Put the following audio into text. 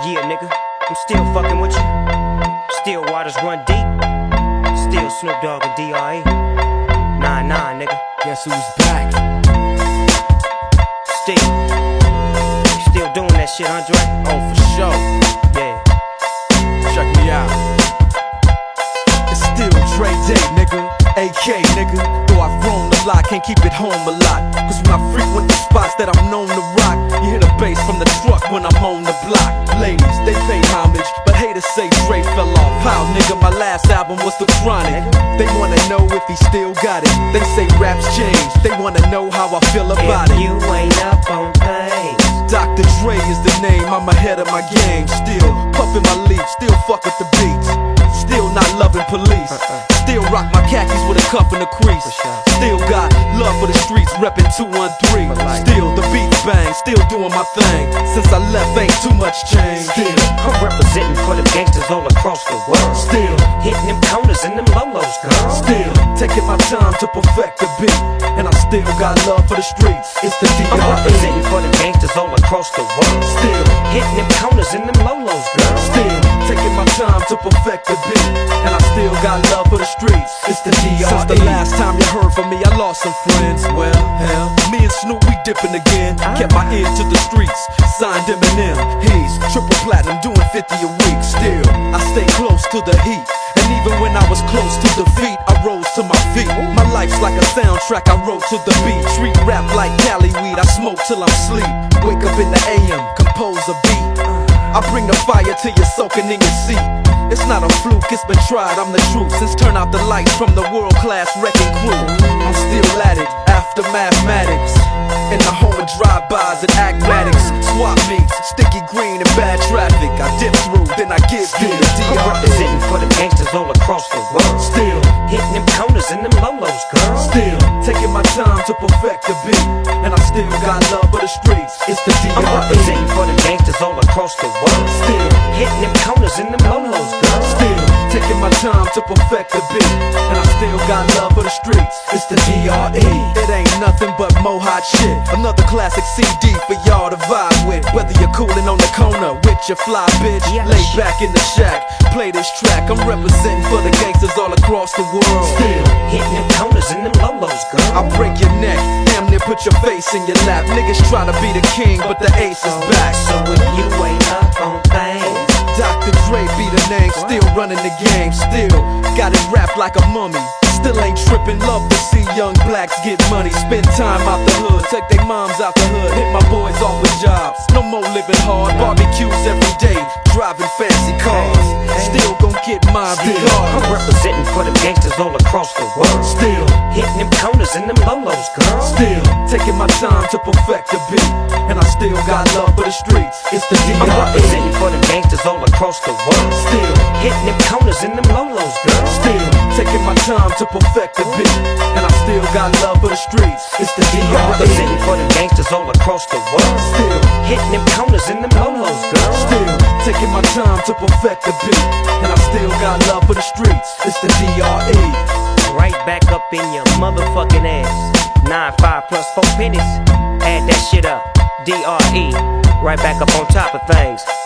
Yeah, nigga, I'm still fucking with you. Still waters run deep. Still Snoop Dogg and D.R.E. Nah, nigga. Guess who's back? Still doing that shit, Andre? Oh, for sure. Yeah. Check me out. It's still Dre Day, nigga. AK, nigga. Though I've grown a lot, can't keep it home a lot. Cause when I frequent the spots that I'm known to rock, you hear the bass from the truck when I'm on the block. Ladies, they pay homage, but haters say Dre fell off. How, nigga, my last album was The Chronic. They wanna know if he still got it. They say raps change, they wanna know how I feel about it. If you ain't up on things, Dr. Dre is the name, I'm ahead of my game. Still puffin' my leaf, still fuck with the beats. Still not loving police. Still rock my khakis with a cuff and a crease. Still got love for the streets, reppin' 213. Still the beats bang, still doing my thing. Since I left ain't too much change. Still I'm representing for the gangsters all across the world. Still hitting them corners and them lolos, girl. Still taking my time to perfect the beat. And I still got love for the streets. It's the D.R.E. I'm representing for the gangsters all across the world. Still hitting them corners and them lolos, girl. Still taking my time to perfect the beat. And I still got love for the streets. It's the D.R.E. Since the last time you heard from me, I lost some friends. Well, hell, me and Snoop, we dipping again. Kept my ear to the streets, signed Eminem. He's triple platinum, doing 50 a week. Still, I stay close to the heat. And even when I was close to defeat, I rose to my feet. My life's like a soundtrack, I wrote to the beat. Treat rap like Cali weed, I smoke till I'm sleep. Wake up in the AM, compose a beat. I bring the fire till you're soaking in your seat. It's not a fluke, it's been tried, I'm the truth. Since turn out the lights from the world-class wrecking crew, I'm still at it, after mathematics. In the home of drive-bys and acmatics, swap meets, sticky green and bad traffic. I dip through, then I give you the D.R.E. I'm representing for the gangsters all across the world. Still hitting them corners and them lolos, girl. Still taking my time to perfect the beat. And I still got love for the streets. It's the D.R.E. I'm representing for the gangsters all across the world. Still hitting them corners and them lolos, girl. Still taking my time to perfect the beat. And I still got love for the streets. It's the D.R.E. It ain't nothing but mo hot shit. Another classic CD for y'all to vibe with. Whether you're coolin' on the corner with your fly bitch, lay back in the shack, play this track. I'm representing for the gangsters all across the world. Still hitting them corners and them lolos, girl. I'll break your neck, damn near put your face in your lap. Niggas try to be the king, but the ace is back. So if you ain't up on things, Dr. Dre be the name, still running the game. Still got it wrapped like a mummy. Still ain't trippin', love to see young blacks get money. Spend time out the hood, take their moms out the hood. Hit my boys off with jobs, no more living hard. Barbecues every day, driving fancy cars. Still gon' get mine regardless. I'm representing for the gangsters all across the world. Still hitting them corners and them lolos, girl. Still taking my time to perfect the beat. And I still got love for the streets. It's the D.R.E. I'm representing for the gangsters all across the world. Still hitting them corners and them lolos, girl. Still taking my time to perfect the beat. And I still got love for the streets. It's the D.R.E. I'm representing for the gangsters all across the world. Still hitting them corners and them lolos, girl. Still taking my time to perfect the beat. And I still got love for the streets. It's the D.R.E. Right back up in your motherfucking ass. 9-5 plus 4 pennies. Add that shit up. D.R.E. Right back up on top of things.